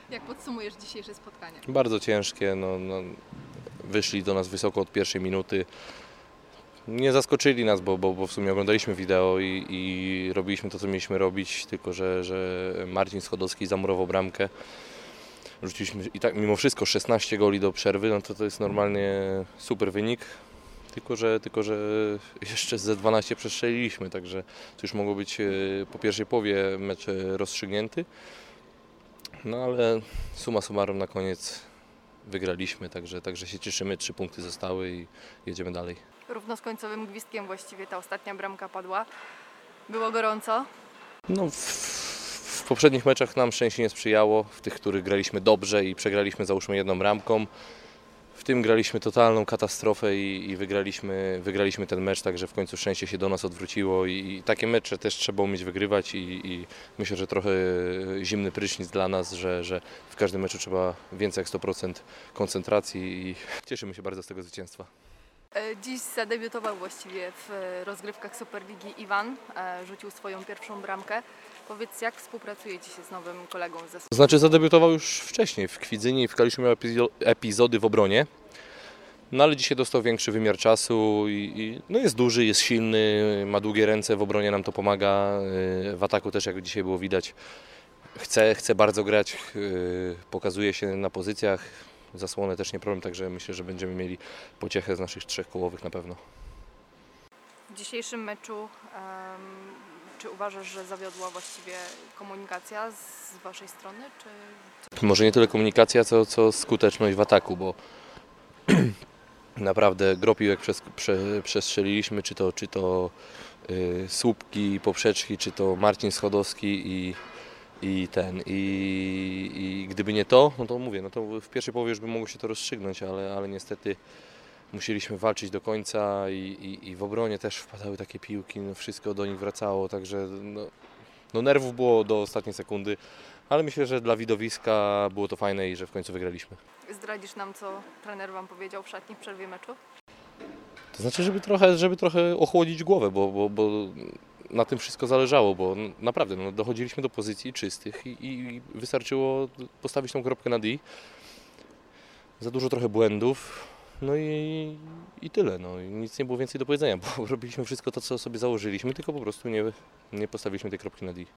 Jak podsumujesz dzisiejsze spotkanie? Bardzo ciężkie, wyszli do nas wysoko od pierwszej minuty. Nie zaskoczyli nas, bo w sumie oglądaliśmy wideo i robiliśmy to, co mieliśmy robić, tylko że Marcin Schodowski zamurował bramkę. Rzuciliśmy i tak mimo wszystko 16 goli do przerwy, no to jest normalnie super wynik. Tylko że jeszcze ze 12 przestrzeliliśmy, także to już mogło być po pierwszej połowie mecz rozstrzygnięty. No ale summa summarum na koniec wygraliśmy, także się cieszymy, 3 punkty zostały i jedziemy dalej. Równo z końcowym gwizdkiem właściwie ta ostatnia bramka padła. Było gorąco. No, w poprzednich meczach nam szczęście nie sprzyjało, w tych, których graliśmy dobrze i przegraliśmy załóżmy jedną bramką. W tym graliśmy totalną katastrofę i wygraliśmy ten mecz, także w końcu szczęście się do nas odwróciło i takie mecze też trzeba umieć wygrywać i myślę, że trochę zimny prysznic dla nas, że w każdym meczu trzeba więcej jak 100% koncentracji i cieszymy się bardzo z tego zwycięstwa. Dziś zadebiutował właściwie w rozgrywkach Superligi Iwan. Rzucił swoją pierwszą bramkę. Powiedz, jak współpracujecie się z nowym kolegą z zespołu? To znaczy zadebiutował już wcześniej w Kwidzynie i w Kaliszu miał epizody w obronie. No ale dzisiaj dostał większy wymiar czasu no jest duży, jest silny, ma długie ręce, w obronie nam to pomaga, w ataku też jak dzisiaj było widać chce bardzo grać, pokazuje się na pozycjach, zasłonę też nie problem, także myślę, że będziemy mieli pociechę z naszych 3 kołowych na pewno. W dzisiejszym meczu czy uważasz, że zawiodła właściwie komunikacja z waszej strony? Może nie tyle komunikacja, co skuteczność w ataku, bo naprawdę gro piłek przestrzeliliśmy, czy to słupki, poprzeczki, czy to Marcin Schodowski i gdyby nie to, no to mówię, no to w pierwszej połowie już by mogło się to rozstrzygnąć, ale niestety musieliśmy walczyć do końca i w obronie też wpadały takie piłki, no wszystko do nich wracało, także no nerwów było do ostatniej sekundy, ale myślę, że dla widowiska było to fajne i że w końcu wygraliśmy. Zdradzisz nam, co trener wam powiedział w szatni w przerwie meczu? To znaczy, żeby trochę ochłodzić głowę, bo na tym wszystko zależało, bo naprawdę dochodziliśmy do pozycji czystych i wystarczyło postawić tą kropkę nad i. Za dużo trochę błędów, no i tyle. No. I nic nie było więcej do powiedzenia, bo robiliśmy wszystko to, co sobie założyliśmy, tylko po prostu nie postawiliśmy tej kropki nad i.